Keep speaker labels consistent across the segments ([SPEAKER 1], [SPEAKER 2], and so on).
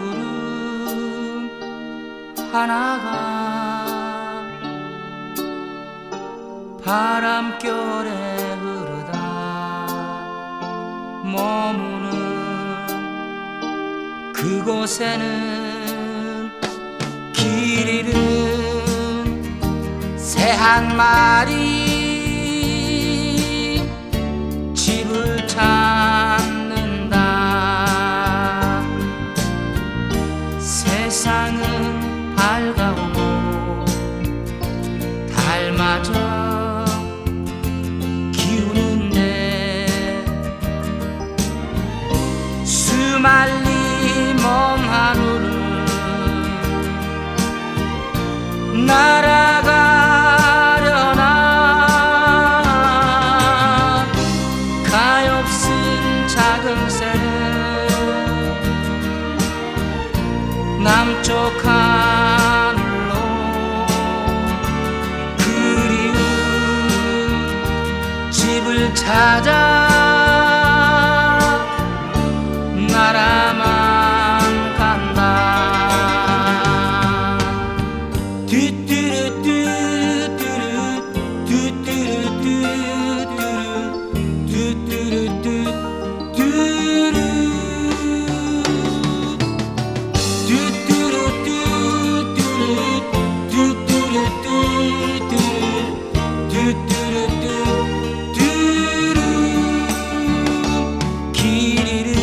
[SPEAKER 1] 구름 하나가 바람결에 흐르다 머무는 그곳에는 길 잃은 새 한 마리 집을 찾는다. 세상은 밝아오고 달마저 기우는데 수말리 먼 하늘을 날아가려나. 가엾은 작은 새는 남쪽 하늘로 그리운 집을 찾아 날아만 간다. 길 잃은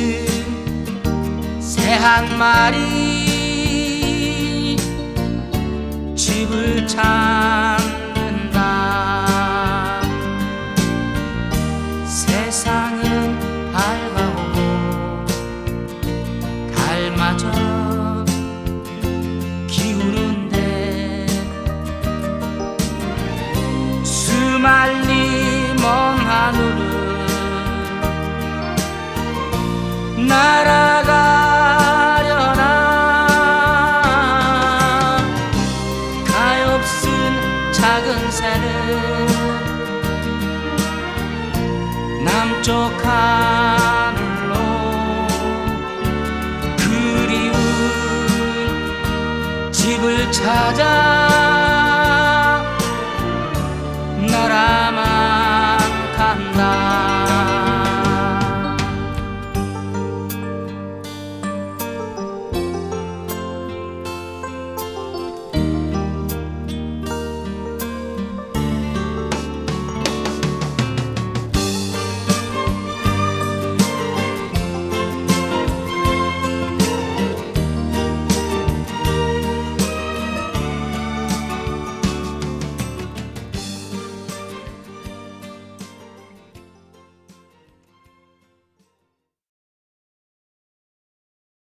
[SPEAKER 1] 새 한 마리 집을 찾는다. 세상은 밝아오고 달마저 기우는데 수말리 먼 하늘을 날아가려나. 가엾은 작은 새는 남쪽 하늘로 그리운 집을 찾아